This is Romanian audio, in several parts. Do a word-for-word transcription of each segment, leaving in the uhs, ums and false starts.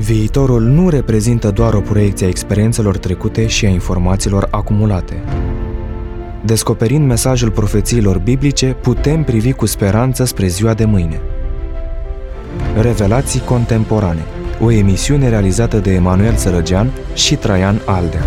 Viitorul nu reprezintă doar o proiecție a experiențelor trecute și a informațiilor acumulate. Descoperind mesajul profețiilor biblice, putem privi cu speranță spre ziua de mâine. Revelații contemporane, o emisiune realizată de Emanuel Sărăgean și Traian Aldea.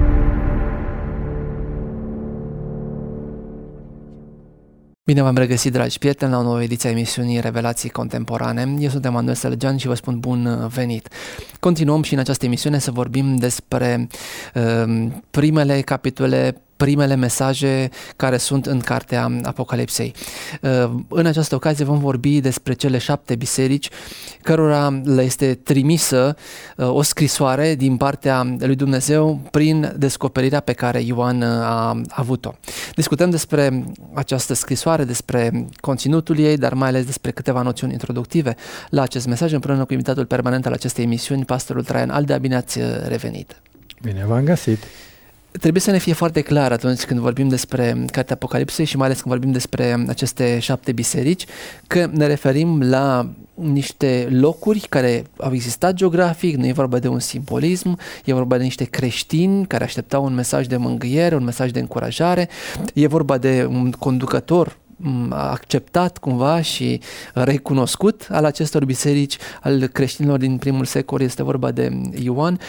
Bine v-am regăsit, dragi prieteni, la o nouă ediție a emisiunii Revelații Contemporane. Eu sunt Emanuel Sărăgean și vă spun bun venit. Continuăm și în această emisiune să vorbim despre uh, primele capitole, primele mesaje care sunt în cartea Apocalipsei. În această ocazie vom vorbi despre cele șapte biserici cărora le este trimisă o scrisoare din partea lui Dumnezeu prin descoperirea pe care Ioan a avut-o. Discutăm despre această scrisoare, despre conținutul ei, dar mai ales despre câteva noțiuni introductive la acest mesaj, împreună cu invitatul permanent al acestei emisiuni, pastorul Traian Aldea. Bine ați revenit! Bine v-am găsit! Trebuie să ne fie foarte clar atunci când vorbim despre Cartea Apocalipsei și mai ales când vorbim despre aceste șapte biserici, că ne referim la niște locuri care au existat geografic, nu e vorba de un simbolism, e vorba de niște creștini care așteptau un mesaj de mângâiere, un mesaj de încurajare, e vorba de un conducător acceptat cumva și recunoscut al acestor biserici, al creștinilor din primul secol, este vorba de Ioan.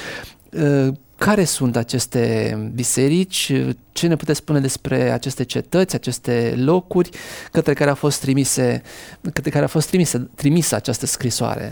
Care sunt aceste biserici? Ce ne puteți spune despre aceste cetăți, aceste locuri către care a fost trimise, către care a fost trimisă, trimisă această scrisoare?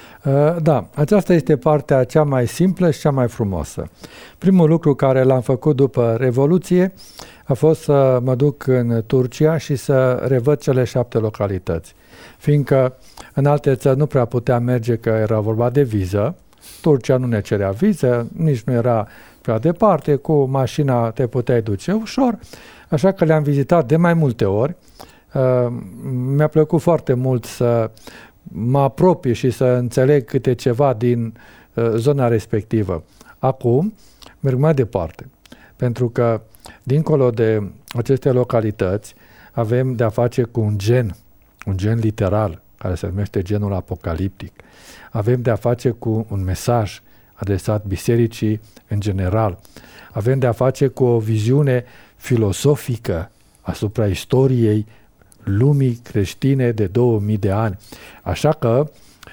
Da, aceasta este partea cea mai simplă și cea mai frumoasă. Primul lucru care l-am făcut după Revoluție a fost să mă duc în Turcia și să revăd cele șapte localități. Fiindcă în alte țări nu prea putea merge, că era vorba de viză. Turcia nu ne cerea viză, nici nu era prea departe, cu mașina te puteai duce ușor, așa că le-am vizitat de mai multe ori. Uh, mi-a plăcut foarte mult să mă apropie și să înțeleg câte ceva din uh, zona respectivă. Acum merg mai departe, pentru că dincolo de aceste localități avem de-a face cu un gen, un gen literal, care se numește genul apocaliptic. Avem de a face cu un mesaj adresat bisericii în general. Avem de a face cu o viziune filosofică asupra istoriei lumii creștine de două mii de ani. Așa că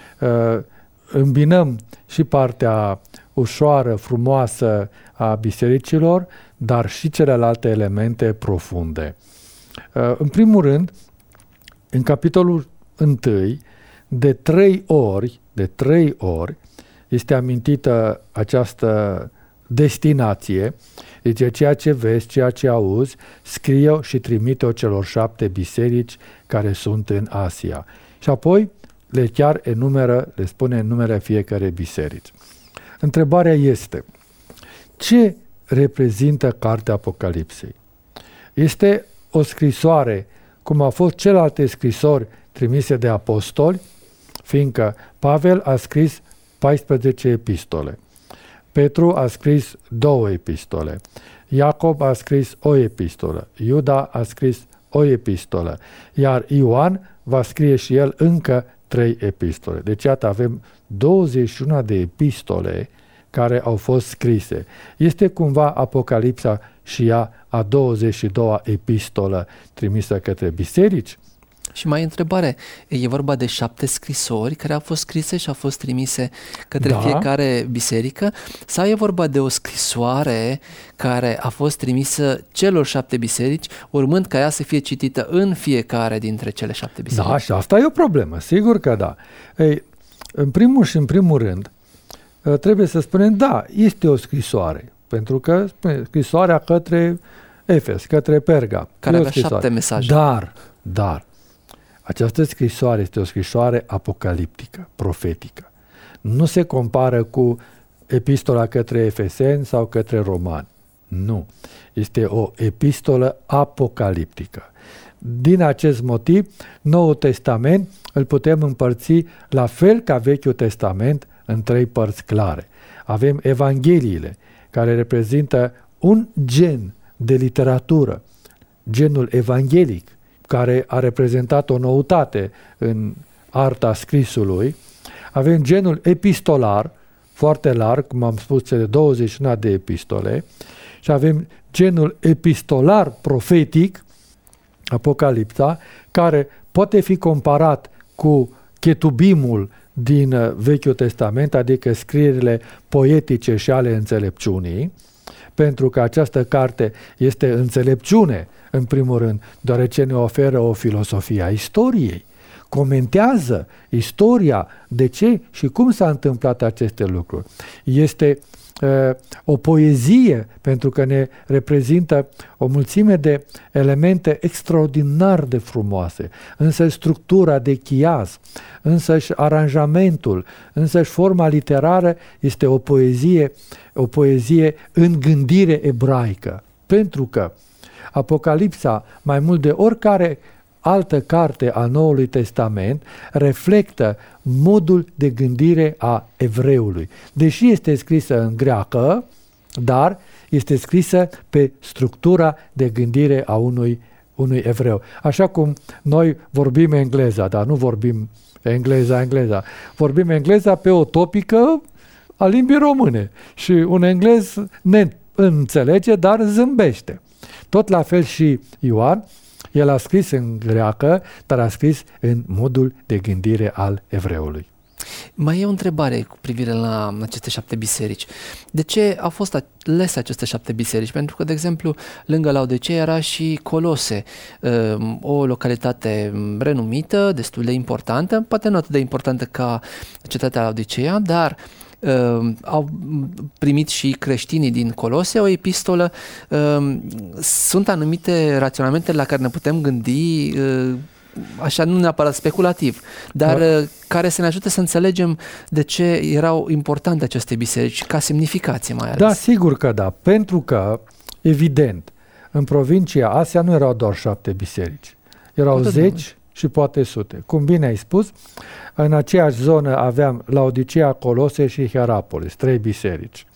îmbinăm și partea ușoară, frumoasă a bisericilor, dar și celelalte elemente profunde. În primul rând, în capitolul întâi, de trei ori, de trei ori este amintită această destinație, deci ceea ce vezi, ceea ce auzi, scrie-o și trimite-o celor șapte biserici care sunt în Asia. Și apoi le chiar enumeră, le spune în numele fiecare biserici. Întrebarea este, ce reprezintă Cartea Apocalipsei? Este o scrisoare, cum au fost celelalte scrisori trimise de apostoli, fiindcă Pavel a scris paisprezece epistole, Petru a scris două epistole, Iacob a scris o epistolă, Iuda a scris o epistolă, iar Ioan va scrie și el încă trei epistole. Deci iată, avem douăzeci și unu de epistole care au fost scrise. Este cumva Apocalipsa și ea a douăzeci și doua epistolă trimisă către biserici? Și mai întrebare, e vorba de șapte scrisori care au fost scrise și au fost trimise către da. fiecare biserică, sau e vorba de o scrisoare care a fost trimisă celor șapte biserici, urmând ca ea să fie citită în fiecare dintre cele șapte biserici? Da, și asta e o problemă, sigur că da. Ei, în primul și în primul rând, trebuie să spunem, da, este o scrisoare, pentru că scrisoarea către Efes, către Perga. Care avea șapte mesaje. Dar, dar, această scrisoare este o scrisoare apocaliptică, profetică. Nu se compară cu epistola către Efeseni sau către Romani. Nu. Este o epistolă apocaliptică. Din acest motiv, Noul Testament îl putem împărți la fel ca Vechiul Testament în trei părți clare. Avem Evangheliile, care reprezintă un gen de literatură, genul evanghelic, care a reprezentat o noutate în arta scrisului. Avem genul epistolar, foarte larg, cum am spus, cele douăzeci și unu de epistole, și avem genul epistolar profetic, Apocalipsa, care poate fi comparat cu chetubimul din Vechiul Testament, adică scrierile poetice și ale înțelepciunii, pentru că această carte este înțelepciune, în primul rând, deoarece ne oferă o filosofie a istoriei. Comentează istoria, de ce și cum s-a întâmplat aceste lucruri. Este uh, o poezie, pentru că ne reprezintă o mulțime de elemente extraordinar de frumoase, însă structura de chiaz, însăși aranjamentul, însăși forma literară este o poezie, o poezie în gândire ebraică, pentru că Apocalipsa, mai mult de oricare altă carte a Noului Testament, reflectă modul de gândire a evreului. Deși este scrisă în greacă, dar este scrisă pe structura de gândire a unui, unui evreu. Așa cum noi vorbim engleza, dar nu vorbim engleza, engleza. Vorbim engleza pe o topică a limbii române și un englez ne înțelege, dar zâmbește. Tot la fel și Ioan, el a scris în greacă, dar a scris în modul de gândire al evreului. Mai e o întrebare cu privire la aceste șapte biserici. De ce au fost alese aceste șapte biserici? Pentru că, de exemplu, lângă Laodicea era și Colose, o localitate renumită, destul de importantă, poate nu atât de importantă ca cetatea Laodicea, dar Uh, au primit și creștinii din Colose o epistolă. Uh, sunt anumite raționamente la care ne putem gândi, uh, așa nu neapărat speculativ, dar uh, care să ne ajute să înțelegem de ce erau importante aceste biserici, ca semnificație mai ales. Da, sigur că da, pentru că, evident, în provincia Asia nu erau doar șapte biserici, erau poate zeci de și poate sute. Cum bine ai spus, în aceeași zonă aveam Laodicea, Colose și Hierapolis, trei biserici.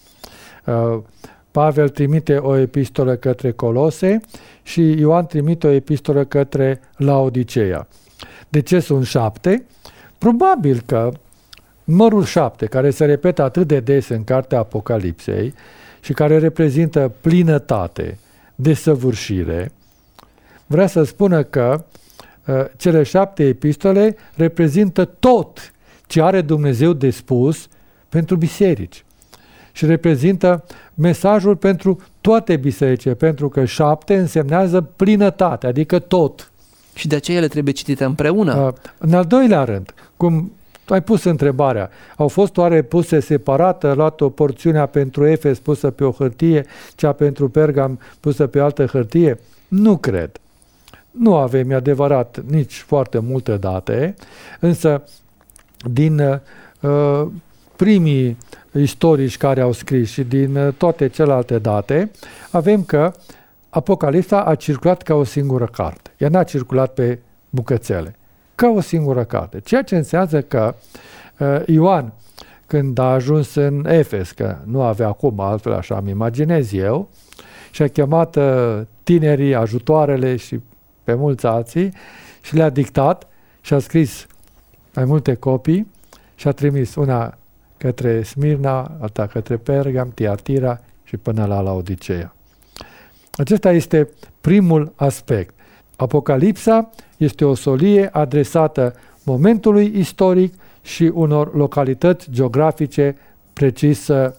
Pavel trimite o epistolă către Colose și Ioan trimite o epistolă către Laodicea. De ce sunt șapte? Probabil că numărul șapte, care se repetă atât de des în cartea Apocalipsei și care reprezintă plinătate, desăvârșire, vrea să spună că cele șapte epistole reprezintă tot ce are Dumnezeu de spus pentru biserici și reprezintă mesajul pentru toate bisericile, pentru că șapte însemnează plinătate, adică tot. Și de aceea ele trebuie citite împreună. În al doilea rând, cum ai pus întrebarea, au fost oare puse separată, luat o porțiunea pentru Efes pusă pe o hârtie, cea pentru Pergam pusă pe altă hârtie? Nu cred. Nu avem, e adevărat, nici foarte multe date, însă din uh, primii istorici care au scris și din uh, toate celelalte date, avem că Apocalipsa a circulat ca o singură carte. Ea n-a circulat pe bucățele, ca o singură carte. Ceea ce înseamnă că uh, Ioan, când a ajuns în Efes, că nu avea acum altfel, așa îmi imaginez eu, și-a chemat uh, tinerii, ajutoarele și pe mulți alții și le-a dictat și a scris mai multe copii și a trimis una către Smirna, alta către Pergam, Tiatira și până la Laodicea. Acesta este primul aspect. Apocalipsa este o solie adresată momentului istoric și unor localități geografice precis uh,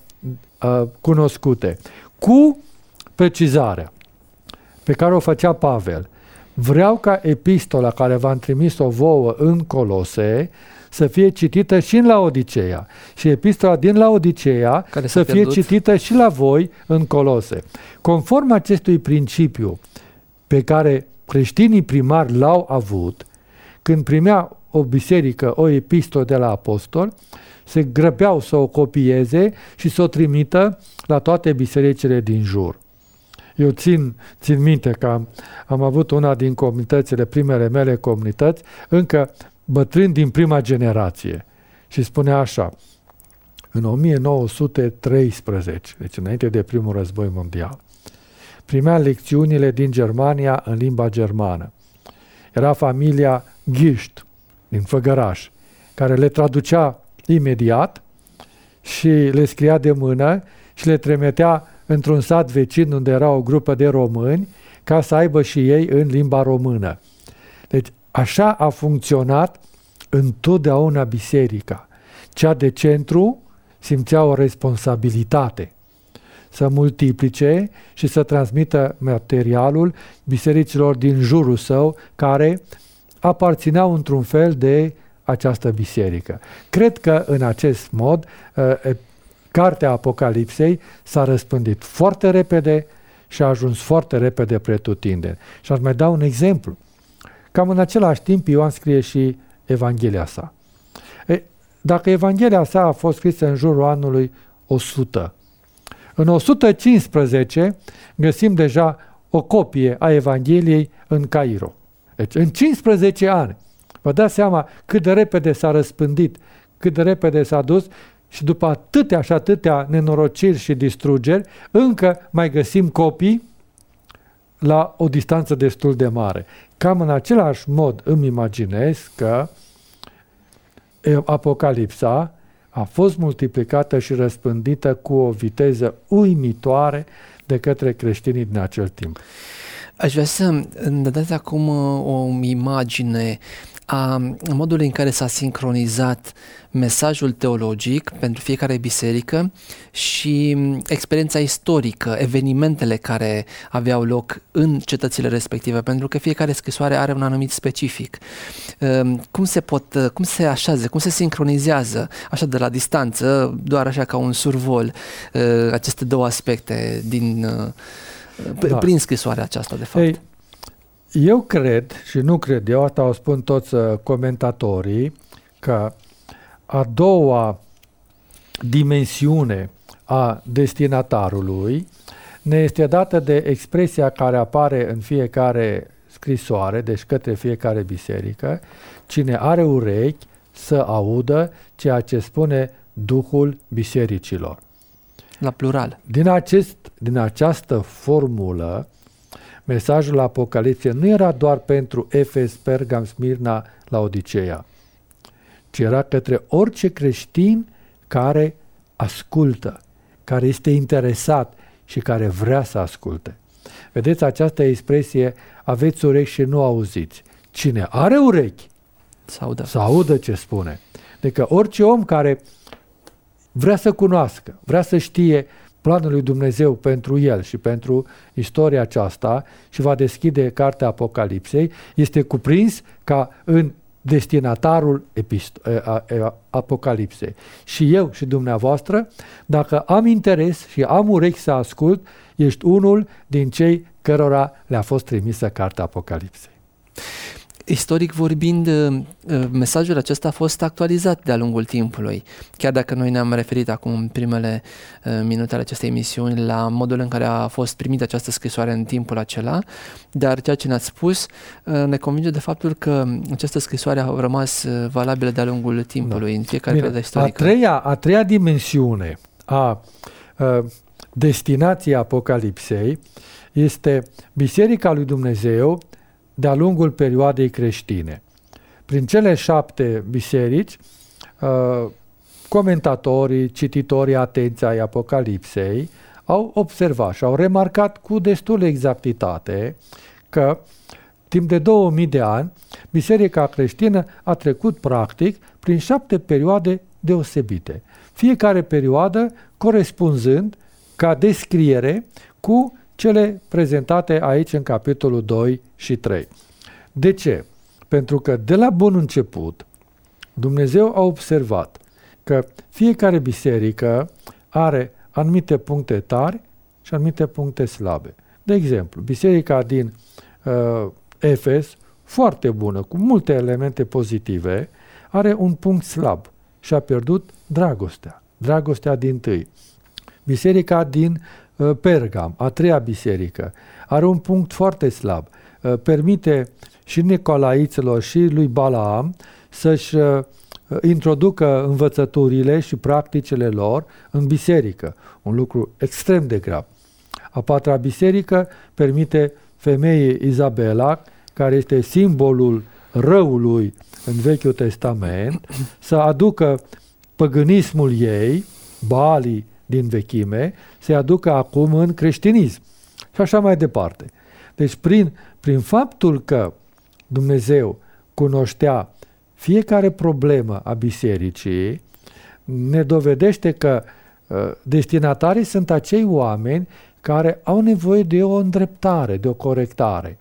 cunoscute, cu precizarea pe care o făcea Pavel. Vreau ca epistola care v-am trimis-o vouă în Colose să fie citită și în Laodicea și epistola din Laodicea care să fie pierdut. citită și la voi în Colose. Conform acestui principiu pe care creștinii primari l-au avut, când primea o biserică o epistolă de la apostol, se grăbeau să o copieze și să o trimită la toate bisericile din jur. Eu țin, țin minte că am, am avut una din comunitățile, primele mele comunități, încă bătrâni din prima generație. Și spunea așa, în o mie nouă sute treisprezece, deci înainte de primul război mondial, primea lecțiunile din Germania în limba germană. Era familia Ghișt, din Făgăraș, care le traducea imediat și le scria de mână și le trimitea într-un sat vecin unde era o grupă de români ca să aibă și ei în limba română. Deci așa a funcționat întotdeauna biserica. Cea de centru simțea o responsabilitate să multiplice și să transmită materialul bisericilor din jurul său, care aparțineau într-un fel de această biserică. Cred că în acest mod cartea Apocalipsei s-a răspândit foarte repede și a ajuns foarte repede pretutindeni. Și aș mai da un exemplu. Cam în același timp Ioan scrie și Evanghelia sa. E, dacă Evanghelia sa a fost scrisă în jurul anului o sută, în o sută cincisprezece găsim deja o copie a Evangheliei în Cairo. Deci în cincisprezece ani, vă dați seama cât de repede s-a răspândit, cât de repede s-a dus și după atâtea și atâtea nenorociri și distrugeri, încă mai găsim copii la o distanță destul de mare. Cam în același mod îmi imaginez că Apocalipsa a fost multiplicată și răspândită cu o viteză uimitoare de către creștinii din acel timp. Aș vrea să îmi dați acum o imagine a modului în care s-a sincronizat mesajul teologic pentru fiecare biserică și experiența istorică, evenimentele care aveau loc în cetățile respective, pentru că fiecare scrisoare are un anumit specific. Cum se pot, cum se așează, cum se sincronizează așa de la distanță, doar așa ca un survol, aceste două aspecte din, da. prin scrisoarea aceasta, de fapt? Ei, eu cred, și nu cred eu, asta o spun toți comentatorii, că a doua dimensiune a destinatarului ne este dată de expresia care apare în fiecare scrisoare, deci către fiecare biserică: cine are urechi să audă ceea ce spune Duhul bisericilor. La plural. Din, acest, din această formulă, mesajul Apocalipsei nu era doar pentru Efes, Pergam, Smirna, Laodiceea, ci era către orice creștin care ascultă, care este interesat și care vrea să asculte. Vedeți această expresie: aveți urechi și nu auziți. Cine are urechi să audă, să audă ce spune. Adică orice om care vrea să cunoască, vrea să știe planul lui Dumnezeu pentru el și pentru istoria aceasta și va deschide cartea Apocalipsei, este cuprins ca în destinatarul epist- a, a, Apocalipsei. Și eu și dumneavoastră, dacă am interes și am urechi să ascult, ești unul din cei cărora le-a fost trimisă cartea Apocalipsei. Istoric vorbind, mesajul acesta a fost actualizat de-a lungul timpului. Chiar dacă noi ne-am referit acum în primele minute ale acestei emisiuni la modul în care a fost primită această scrisoare în timpul acela, dar ceea ce ne-ați spus ne convinge de faptul că această scrisoare a rămas valabilă de-a lungul timpului, da. în fiecare perioadă istorică. A treia, a treia dimensiune a, a destinației Apocalipsei este Biserica lui Dumnezeu de-a lungul perioadei creștine. Prin cele șapte biserici, uh, comentatorii, cititorii atenți ai Apocalipsei au observat și au remarcat cu destulă exactitate că timp de două mii de ani, biserica creștină a trecut practic prin șapte perioade deosebite. Fiecare perioadă corespunzând ca descriere cu cele prezentate aici în capitolul doi și trei. De ce? Pentru că de la bun început Dumnezeu a observat că fiecare biserică are anumite puncte tari și anumite puncte slabe. De exemplu, biserica din uh, Efes, foarte bună, cu multe elemente pozitive, are un punct slab și a pierdut dragostea, dragostea dintâi. Biserica din Pergam, a treia biserică, are un punct foarte slab. Permite și Nicolaiților și lui Balaam să-și introducă învățăturile și practicile lor în biserică. Un lucru extrem de grav. A patra biserică permite femeii Izabela, care este simbolul răului în Vechiul Testament, să aducă păgânismul ei, Baalii din vechime, se aducă acum în creștinism. Și așa mai departe. Deci prin, prin faptul că Dumnezeu cunoștea fiecare problemă a bisericii, ne dovedește că uh, destinatarii sunt acei oameni care au nevoie de o îndreptare, de o corectare.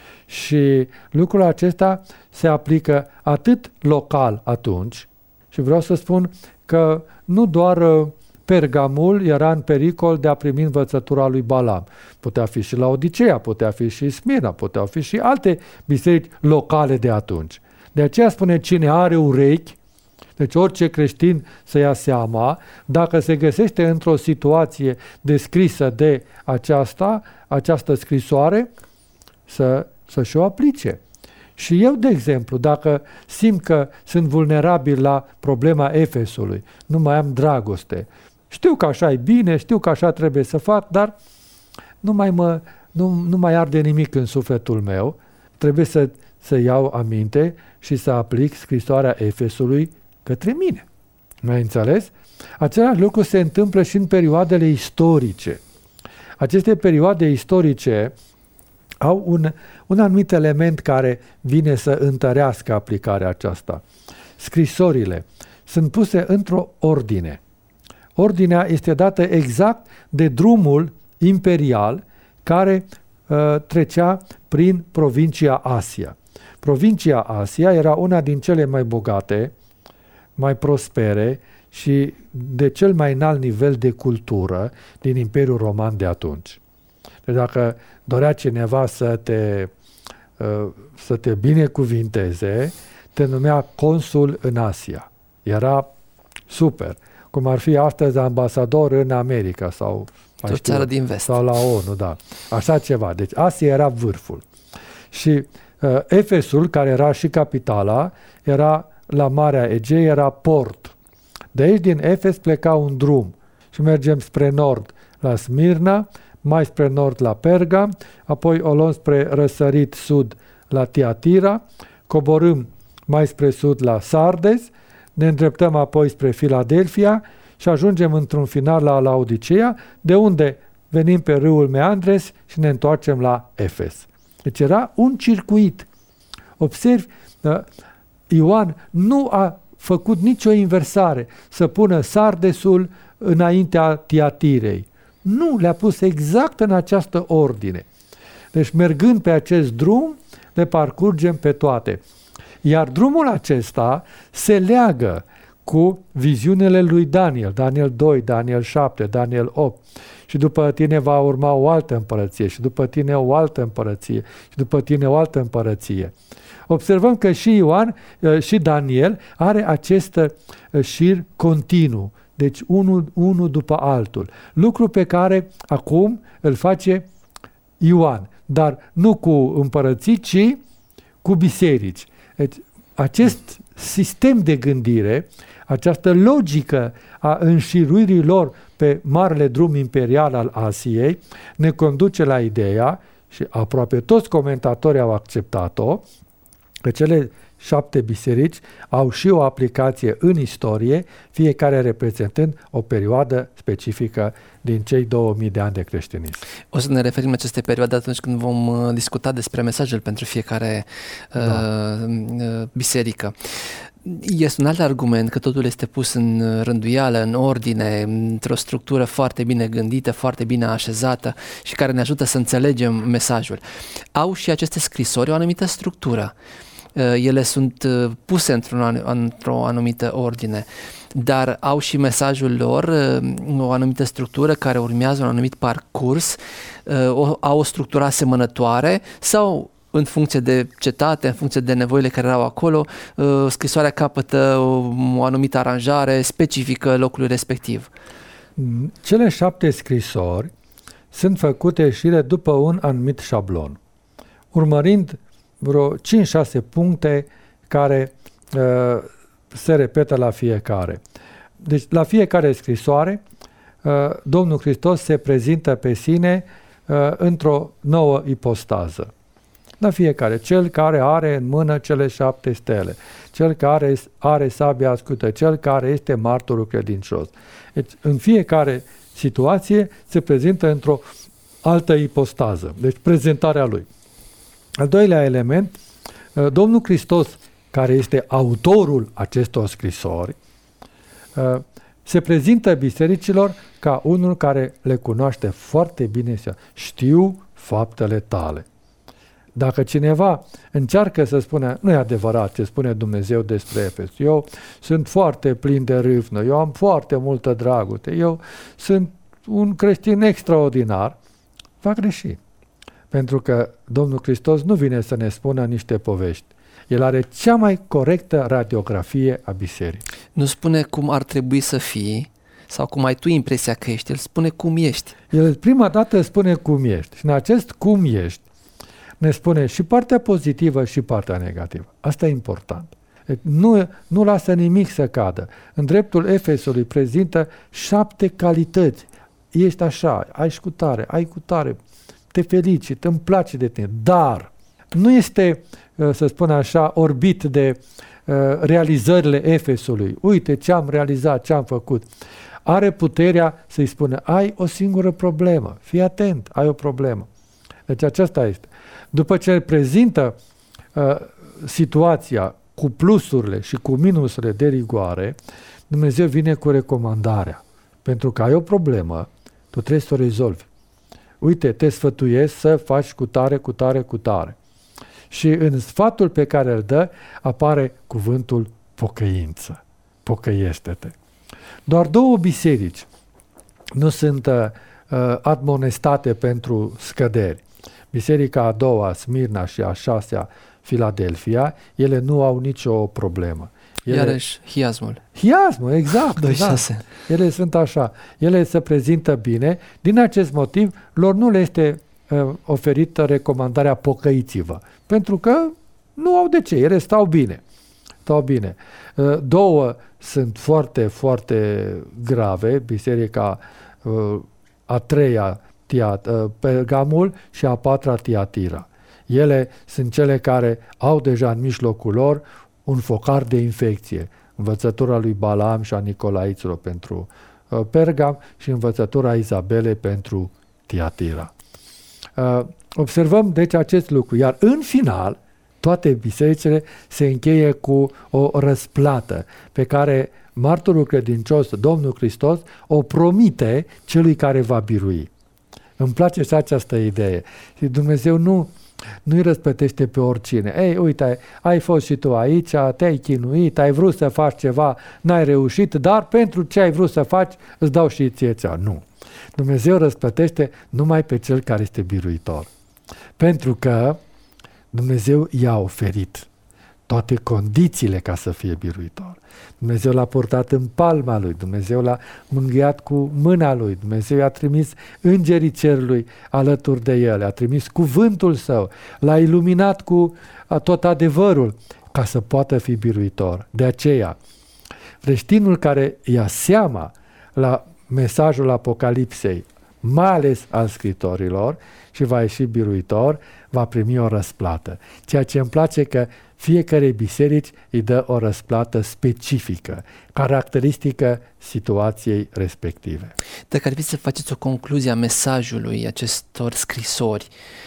Și lucrul acesta se aplică atât local atunci, și vreau să spun că nu doar uh, Pergamul era în pericol de a primi învățătura lui Balam. Putea fi și Laodicea, putea fi și Smirna, puteau fi și alte biserici locale de atunci. De aceea spune, cine are urechi, deci orice creștin să ia seama, dacă se găsește într-o situație descrisă de aceasta, această scrisoare, să, să-și o aplice. Și eu, de exemplu, dacă simt că sunt vulnerabil la problema Efesului, nu mai am dragoste, știu că așa e bine, știu că așa trebuie să fac, dar nu mai, mă, nu, nu mai arde nimic în sufletul meu, trebuie să, să iau aminte și să aplic scrisoarea Efesului către mine. Mi-ai înțeles? Același lucru se întâmplă și în perioadele istorice. Aceste perioade istorice au un, un anumit element care vine să întărească aplicarea aceasta. Scrisorile sunt puse într-o ordine. Ordinea este dată exact de drumul imperial care uh, trecea prin provincia Asia. Provincia Asia era una din cele mai bogate, mai prospere și de cel mai înalt nivel de cultură din Imperiul Roman de atunci. Deci dacă dorea cineva să te, uh, să te binecuvinteze, te numea consul în Asia. Era super. Cum ar fi astăzi ambasador în America sau, o țară din vest. Sau la ONU, da. Așa ceva. Deci Asia era vârful. Și uh, Efesul, care era și capitala, era la Marea Egee, era port. De aici din Efes pleca un drum și mergem spre nord la Smirna, mai spre nord la Perga, apoi o luăm spre răsărit sud la Tiatira, coborâm mai spre sud la Sardes, ne îndreptăm apoi spre Filadelfia și ajungem într-un final la Laodicea, de unde venim pe râul Meandres și ne întoarcem la Efes. Deci era un circuit. Observi, Ioan nu a făcut nicio inversare să pună Sardesul înaintea Tiatirei. Nu, le-a pus exact în această ordine. Deci mergând pe acest drum, le parcurgem pe toate. Iar drumul acesta se leagă cu viziunile lui Daniel, Daniel doi, Daniel șapte, Daniel opt. Și după tine va urma o altă împărăție, și după tine o altă împărăție, și după tine o altă împărăție. Observăm că și Ioan și Daniel are acest șir continuu, deci unul, unul după altul. Lucru pe care acum îl face Ioan, dar nu cu împărății, ci cu biserici. Deci, acest sistem de gândire, această logică a înșiruirii lor pe marele drum imperial al Asiei, ne conduce la ideea, și aproape toți comentatorii au acceptat-o, că cele șapte biserici au și o aplicație în istorie, fiecare reprezentând o perioadă specifică din cei două mii de ani de creștinism. O să ne referim la aceste perioade atunci când vom discuta despre mesajul pentru fiecare da. uh, biserică. Este un alt argument că totul este pus în rânduială, în ordine, într-o structură foarte bine gândită, foarte bine așezată și care ne ajută să înțelegem mesajul. Au și aceste scrisori o anumită structură. Ele sunt puse într-o, într-o anumită ordine, dar au și mesajul lor o anumită structură care urmează un anumit parcurs, au o structură asemănătoare sau în funcție de cetate, în funcție de nevoile care erau acolo, scrisoarea capătă o anumită aranjare specifică locului respectiv. Cele șapte scrisori sunt făcute și ele după un anumit șablon, urmărind vreo cinci șase puncte care uh, se repetă la fiecare. Deci la fiecare scrisoare uh, Domnul Hristos se prezintă pe sine uh, într-o nouă ipostază. La fiecare. Cel care are în mână cele șapte stele, cel care are sabia ascută, cel care este martorul credincios. Deci, în fiecare situație se prezintă într-o altă ipostază. Deci, prezentarea lui. Al doilea element, Domnul Hristos, care este autorul acestor scrisori, se prezintă bisericilor ca unul care le cunoaște foarte bine, știu faptele tale. Dacă cineva încearcă să spună, nu e adevărat ce spune Dumnezeu despre Efes, eu sunt foarte plin de râvnă, eu am foarte multă dragoste, eu sunt un creștin extraordinar, va greși. Pentru că Domnul Hristos nu vine să ne spună niște povești. El are cea mai corectă radiografie a bisericii. Nu spune cum ar trebui să fii sau cum ai tu impresia că ești, el spune cum ești. El prima dată spune cum ești și în acest cum ești ne spune și partea pozitivă și partea negativă. Asta e important. Nu, nu lasă nimic să cadă. În dreptul Efesului prezintă șapte calități. Ești așa, ai și cu tare, ai cu tare, te felicit, îmi place de tine, dar nu este, să spun așa, orbit de uh, realizările Efesului. Uite ce am realizat, ce am făcut. Are puterea să-i spună, ai o singură problemă, fii atent, ai o problemă. Deci aceasta este. După ce prezintă uh, situația cu plusurile și cu minusurile de rigoare, Dumnezeu vine cu recomandarea. Pentru că ai o problemă, tu trebuie să o rezolvi. Uite, te sfătuiesc să faci cu tare, cu tare, cu tare. Și în sfatul pe care îl dă apare cuvântul pocăință. Pocăiește-te. Doar două biserici nu sunt uh, admonestate pentru scăderi. Biserica a doua, Smirna, și a șasea, Filadelfia, ele nu au nicio problemă. Ele, Iarăși, hiasmul. Hiasmul, exact. doi da. șase. Ele sunt așa. Ele se prezintă bine. Din acest motiv, lor nu le este uh, oferită recomandarea pocăiți-vă. Pentru că nu au de ce. Ele stau bine. Stau bine. Uh, două sunt foarte, foarte grave. Biserica uh, a treia, Tiat, uh, Pergamul, și a patra, Tiatira. Ele sunt cele care au deja în mijlocul lor un focar de infecție. Învățătura lui Balaam și a Nicolaiților pentru uh, Pergam și învățătura Izabelei pentru Tiatira. Uh, observăm deci acest lucru, iar în final toate bisericile se încheie cu o răsplată pe care martorul credincios, Domnul Hristos, o promite celui care va birui. Îmi place și această idee. Și Dumnezeu nu Nu-i răsplătește pe oricine. Ei, uite, ai fost și tu aici, te-ai chinuit, ai vrut să faci ceva, n-ai reușit, dar pentru ce ai vrut să faci, îți dau și ție cea. Nu. Dumnezeu răsplătește numai pe cel care este biruitor. Pentru că Dumnezeu i-a oferit toate condițiile ca să fie biruitor. Dumnezeu l-a purtat în palma lui, Dumnezeu l-a mângâiat cu mâna lui, Dumnezeu i-a trimis îngerii cerului alături de el, a trimis cuvântul său, l-a iluminat cu tot adevărul ca să poată fi biruitor. De aceea, creștinul care ia seama la mesajul Apocalipsei, mai ales al scritorilor, și va ieși biruitor, va primi o răsplată. Ceea ce îmi place că fiecare biserici îi dă o răsplată specifică, caracteristică situației respective. Dacă ar fi să faceți o concluzie a mesajului acestor scrisori,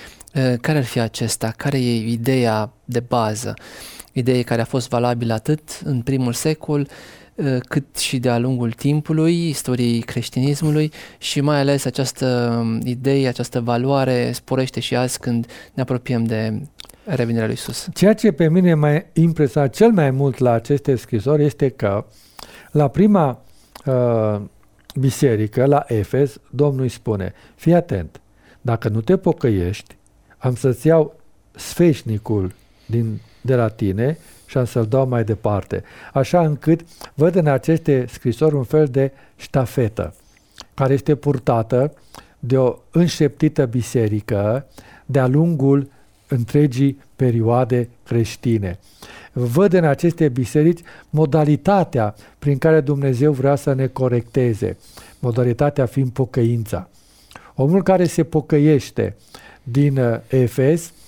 care ar fi acesta? Care e ideea de bază? Idee care a fost valabilă atât în primul secol, cât și de-a lungul timpului, istoriei creștinismului, și mai ales această idee, această valoare sporește și azi când ne apropiem de revenirea lui Iisus. Ceea ce pe mine m-a impresionat cel mai mult la aceste scrisori este că la prima uh, biserică, la Efes, Domnul îi spune, fii atent, dacă nu te pocăiești, am să-ți iau sfeșnicul din, de la tine și am să-l dau mai departe. Așa încât văd în aceste scrisori un fel de ștafetă care este purtată de o înșeptită biserică de-a lungul întregii perioade creștine. Văd în aceste biserici modalitatea prin care Dumnezeu vrea să ne corecteze, modalitatea fiind pocăința. Omul care se pocăiește din Efes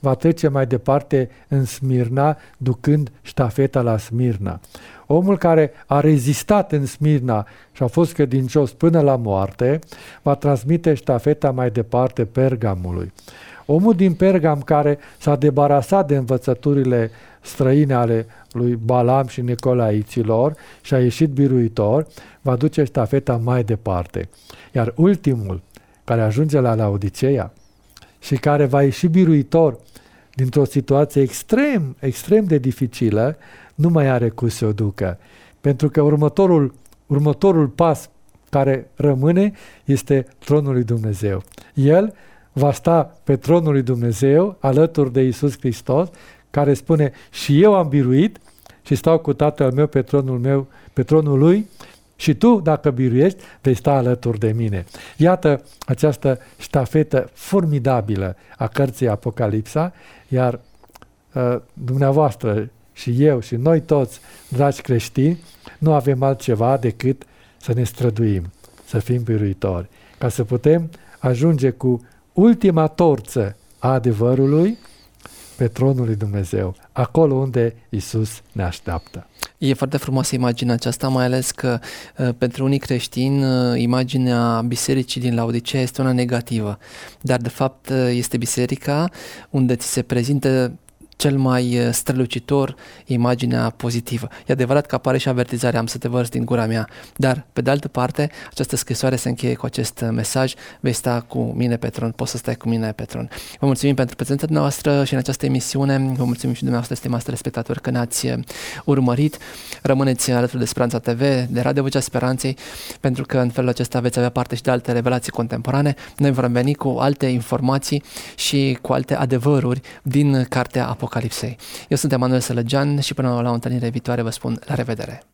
va trece mai departe în Smirna, ducând ștafeta la Smirna. Omul care a rezistat în Smirna și a fost credincios până la moarte, va transmite ștafeta mai departe Pergamului. Omul din Pergam care s-a debarasat de învățăturile străine ale lui Balam și Nicolaiților și a ieșit biruitor, va duce ștafeta mai departe. Iar ultimul, care ajunge la Laodiceea și care va ieși biruitor dintr-o situație extrem, extrem de dificilă, nu mai are cum să o ducă. Pentru că următorul, următorul pas care rămâne este tronul lui Dumnezeu. El va sta pe tronul lui Dumnezeu alături de Iisus Hristos, care spune: și eu am biruit și stau cu Tatăl meu pe tronul meu, pe tronul lui, și tu, dacă biruiești, vei sta alături de mine. Iată această ștafetă formidabilă a cărții Apocalipsa, iar uh, dumneavoastră și eu și noi toți, dragi creștini, nu avem altceva decât să ne străduim, să fim biruitori, ca să putem ajunge cu ultima torță a adevărului pe tronul lui Dumnezeu, acolo unde Iisus ne așteaptă. E foarte frumoasă imaginea aceasta, mai ales că uh, pentru unii creștini uh, imaginea bisericii din Laodicea este una negativă, dar de fapt uh, este biserica unde ți se prezintă cel mai strălucitor imaginea pozitivă. E adevărat că apare și avertizarea: am să te vărs din gura mea, dar pe de altă parte această scrisoare se încheie cu acest mesaj: vei sta cu mine pe tron, poți să stai cu mine pe tron. Vă mulțumim pentru prezența noastră și în această emisiune, vă mulțumim și dumneavoastră, stimați telespectatori, că ne-ați urmărit. Rămâneți alături de Speranța T V, de Radio Vocea Speranței, pentru că în felul acesta veți avea parte și de alte revelații contemporane. Noi vom veni cu alte informații și cu alte adevăruri din cartea Apocalipsei. Eu sunt Emanuel Sălăgean și până la o întâlnire viitoare vă spun la revedere!